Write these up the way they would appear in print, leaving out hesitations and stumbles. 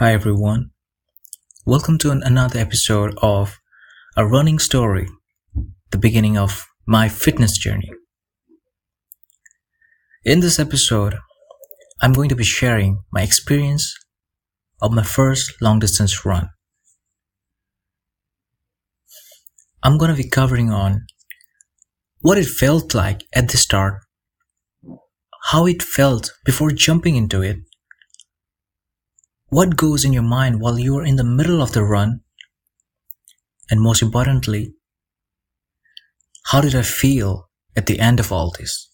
Hi everyone, welcome to another episode of A Running Story, the beginning of my fitness journey. In this episode, I'm going to be sharing my experience of my first long distance run. I'm going to be covering on what it felt like at the start, how it felt before jumping into it, what goes in your mind while you are in the middle of the run, and most importantly, how did I feel at the end of all this?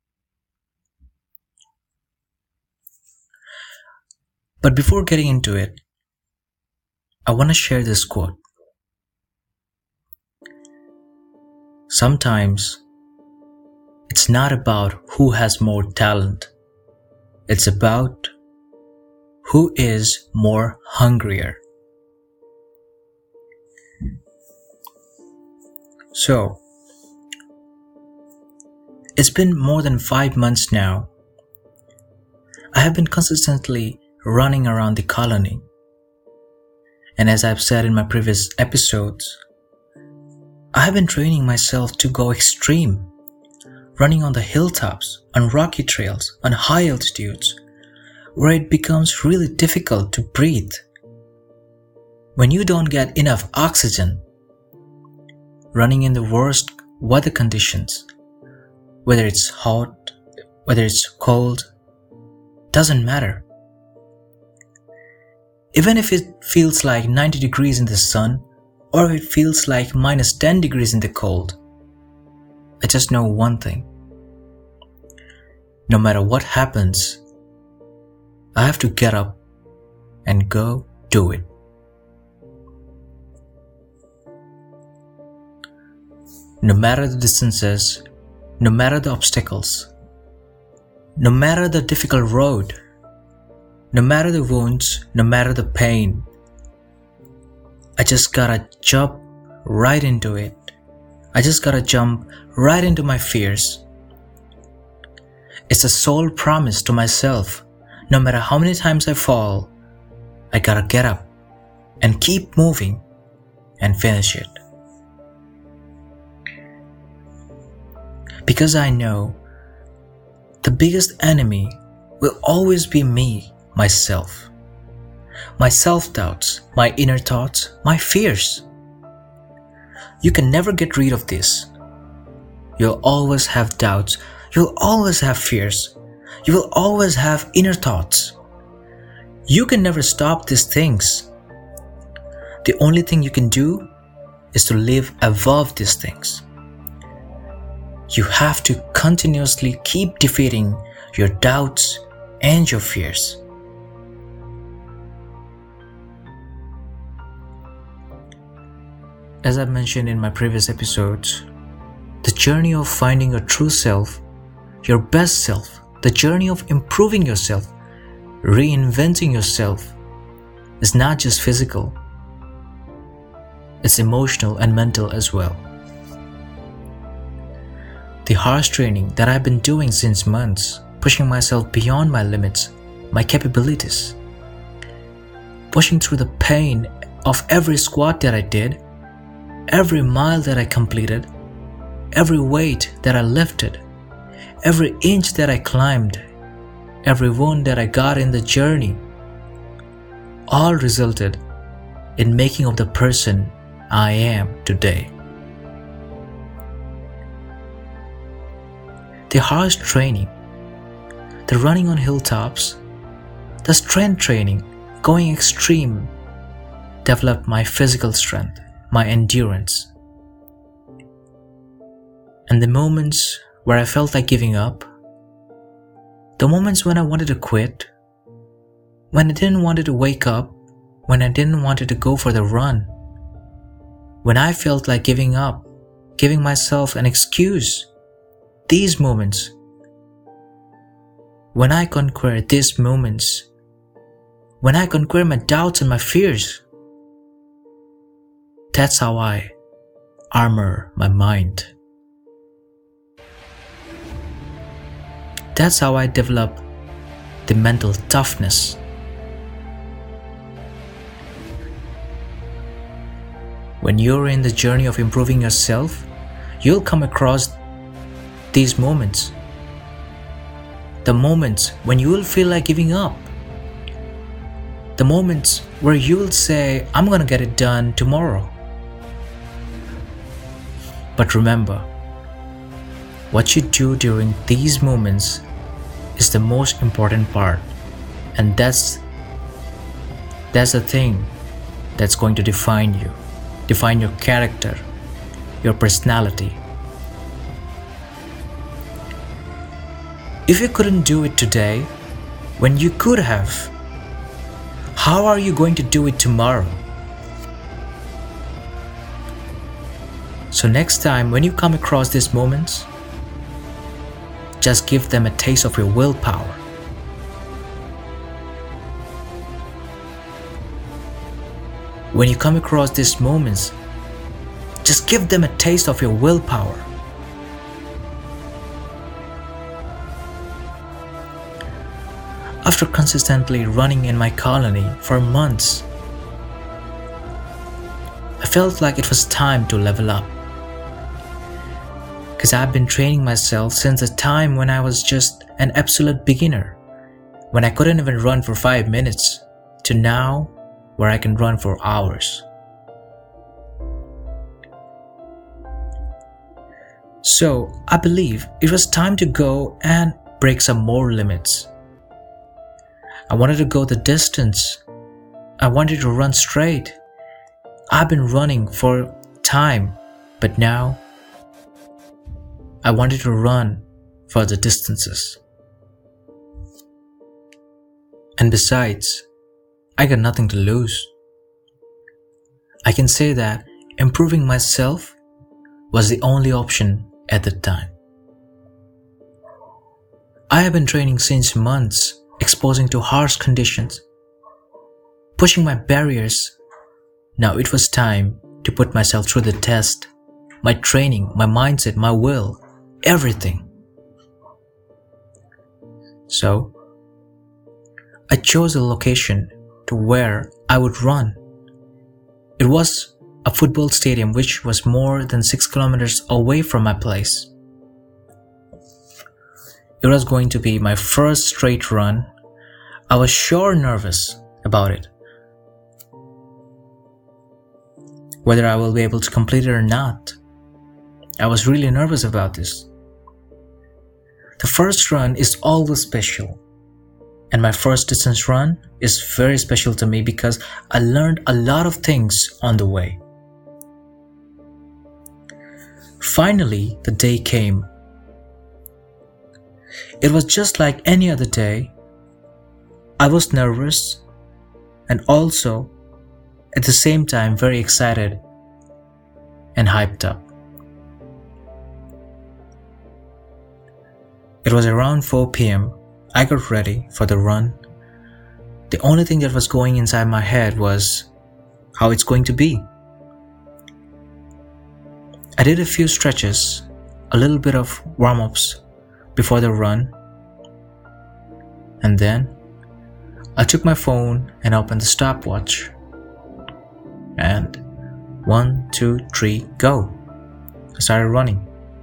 But before getting into it, I want to share this quote. Sometimes it's not about who has more talent, it's about who is more hungrier. So, it's been more than 5 months now. I have been consistently running around the colony. And as I've said in my previous episodes, I have been training myself to go extreme, running on the hilltops, on rocky trails, on high altitudes, where it becomes really difficult to breathe. When you don't get enough oxygen, running in the worst weather conditions, whether it's hot, whether it's cold, doesn't matter. Even if it feels like 90 degrees in the sun, or if it feels like minus 10 degrees in the cold, I just know one thing. No matter what happens, I have to get up and go do it. No matter the distances, no matter the obstacles, no matter the difficult road, no matter the wounds, no matter the pain, I just gotta jump right into it. I just gotta jump right into my fears. It's a sole promise to myself. No matter how many times I fall, I gotta get up and keep moving and finish it. Because I know the biggest enemy will always be me, myself. My self-doubts, my inner thoughts, my fears. You can never get rid of this. You'll always have doubts. You'll always have fears. You will always have inner thoughts. You can never stop these things. The only thing you can do is to live above these things. You have to continuously keep defeating your doubts and your fears. As I mentioned in my previous episodes, the journey of finding your true self, your best self, the journey of improving yourself, reinventing yourself, is not just physical. It's emotional and mental as well. The harsh training that I've been doing since months, pushing myself beyond my limits, my capabilities, pushing through the pain of every squat that I did, every mile that I completed, every weight that I lifted, every inch that I climbed, every wound that I got in the journey, all resulted in making of the person I am today. The harsh training, the running on hilltops, the strength training, going extreme, developed my physical strength, my endurance. And the moments where I felt like giving up, the moments when I wanted to quit, when I didn't want to wake up, when I didn't want to go for the run, when I felt like giving up, giving myself an excuse, these moments, when I conquer these moments, when I conquer my doubts and my fears, that's how I armor my mind. That's how I develop the mental toughness. When you're in the journey of improving yourself, you'll come across these moments. The moments when you will feel like giving up. The moments where you will say, I'm gonna get it done tomorrow. But remember, what you do during these moments is the most important part. And that's the thing that's going to define you, define your character, your personality. If you couldn't do it today, when you could have, how are you going to do it tomorrow? So next time when you come across these moments, just give them a taste of your willpower. When you come across these moments, just give them a taste of your willpower. After consistently running in my colony for months, I felt like it was time to level up. Because I've been training myself since the time when I was just an absolute beginner, when I couldn't even run for 5 minutes, to now where I can run for hours. So I believe it was time to go and break some more limits. I wanted to go the distance. I wanted to run straight. I've been running for time, but now I wanted to run for the distances. And besides, I got nothing to lose. I can say that improving myself was the only option at the time. I have been training since months, exposing to harsh conditions, pushing my barriers. Now it was time to put myself through the test. My training, my mindset, my will, everything. So I chose a location to where I would run. It was a football stadium which was more than 6 kilometers away from my place. It was going to be my first straight run. I was sure nervous about it, whether I will be able to complete it or not. I was really nervous about this. The first run is always special. And my first distance run is very special to me because I learned a lot of things on the way. Finally, the day came. It was just like any other day. I was nervous and also at the same time very excited and hyped up. It was around 4 p.m. I got ready for the run. The only thing that was going inside my head was how it's going to be. I did a few stretches, a little bit of warm-ups before the run, and then I took my phone and opened the stopwatch. And 1, 2, 3, go. I started running.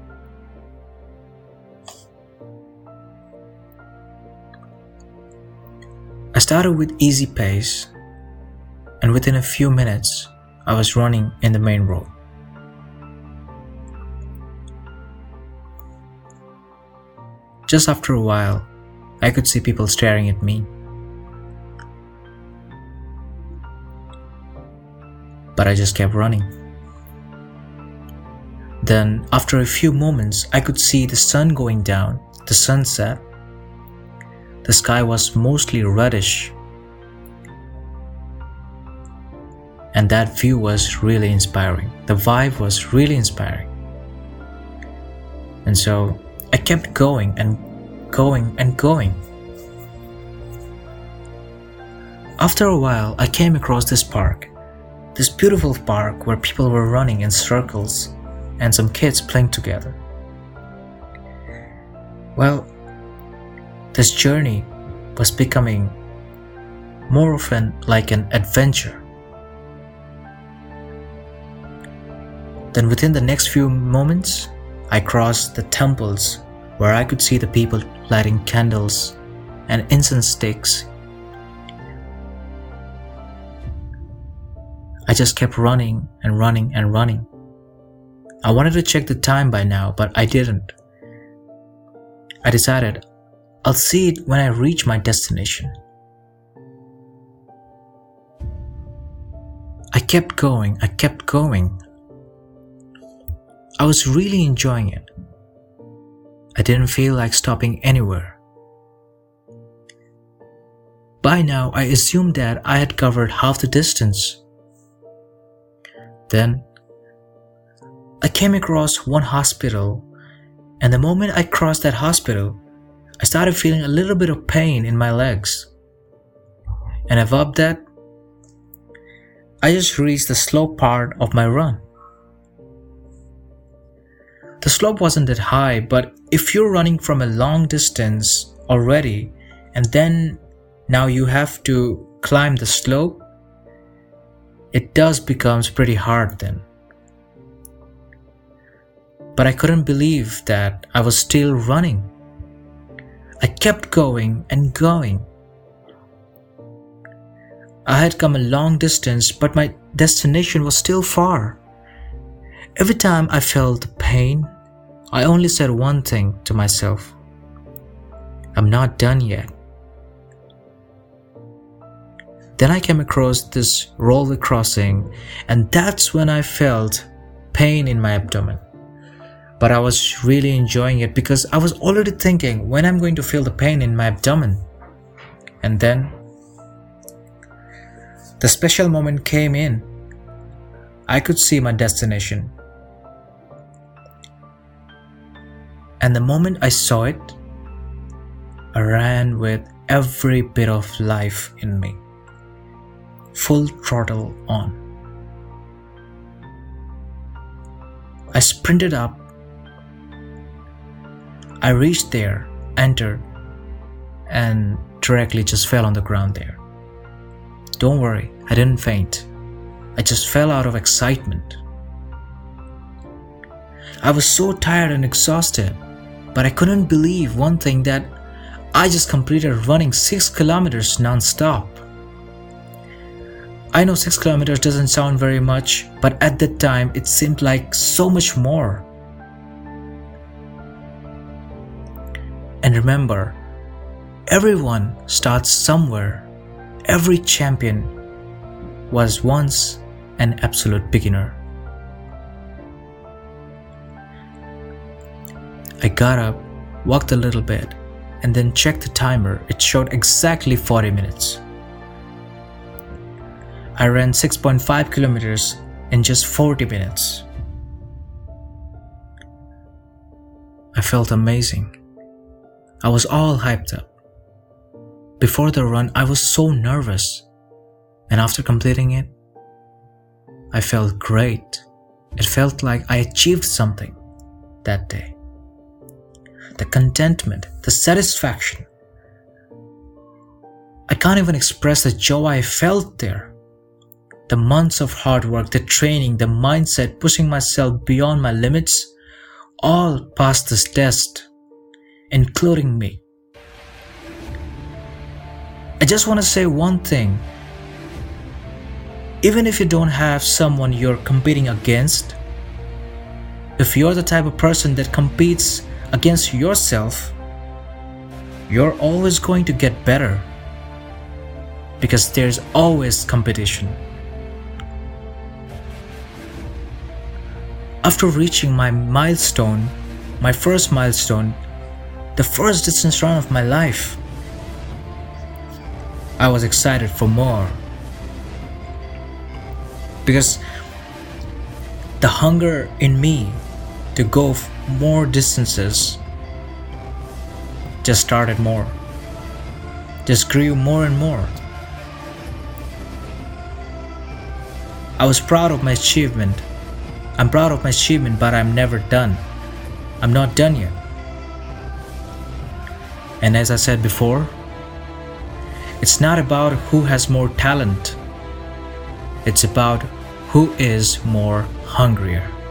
I started with easy pace, and within a few minutes, I was running in the main road. Just after a while, I could see people staring at me. But I just kept running. Then, after a few moments, I could see the sun going down, the sunset. The sky was mostly reddish, and that view was really inspiring. The vibe was really inspiring. And so I kept going and going and going. After a while, I came across this park, this beautiful park where people were running in circles and some kids playing together. Well, this journey was becoming more often like an adventure. Then within the next few moments, I crossed the temples where I could see the people lighting candles and incense sticks. I just kept running and running and running. I wanted to check the time by now, but I didn't. I decided I'll see it when I reach my destination. I kept going. I was really enjoying it. I didn't feel like stopping anywhere. By now, I assumed that I had covered half the distance. Then, I came across one hospital, and the moment I crossed that hospital, I started feeling a little bit of pain in my legs. And above that, I just reached the slope part of my run. The slope wasn't that high, but if you're running from a long distance already, and then now you have to climb the slope, it does becomes pretty hard then. But I couldn't believe that I was still running. I kept going and going. I had come a long distance, but my destination was still far. Every time I felt the pain, I only said one thing to myself: I'm not done yet. Then I came across this railway crossing, and that's when I felt pain in my abdomen. But I was really enjoying it because I was already thinking when I'm going to feel the pain in my abdomen. And then the special moment came in. I could see my destination. And the moment I saw it, I ran with every bit of life in me. Full throttle on. I sprinted up. I reached there, entered, and directly just fell on the ground there. Don't worry, I didn't faint. I just fell out of excitement. I was so tired and exhausted, but I couldn't believe one thing, that I just completed running 6 kilometers non-stop. I know 6 kilometers doesn't sound very much, but at that time it seemed like so much more. And remember, everyone starts somewhere. Every champion was once an absolute beginner. I got up, walked a little bit, and then checked the timer. It showed exactly 40 minutes. I ran 6.5 kilometers in just 40 minutes. I felt amazing. I was all hyped up. Before the run, I was so nervous, and after completing it, I felt great. It felt like I achieved something that day. The contentment, the satisfaction. I can't even express the joy I felt there. The months of hard work, the training, the mindset, pushing myself beyond my limits, all passed this test, including me. I just want to say one thing. Even if you don't have someone you're competing against, if you're the type of person that competes against yourself, you're always going to get better, because there's always competition. After reaching my milestone, my first milestone, the first distance run of my life, I was excited for more, because the hunger in me to go more distances just started more, just grew more and more. I was proud of my achievement. I'm proud of my achievement, but I'm never done. I'm not done yet. And as I said before, it's not about who has more talent. It's about who is more hungrier.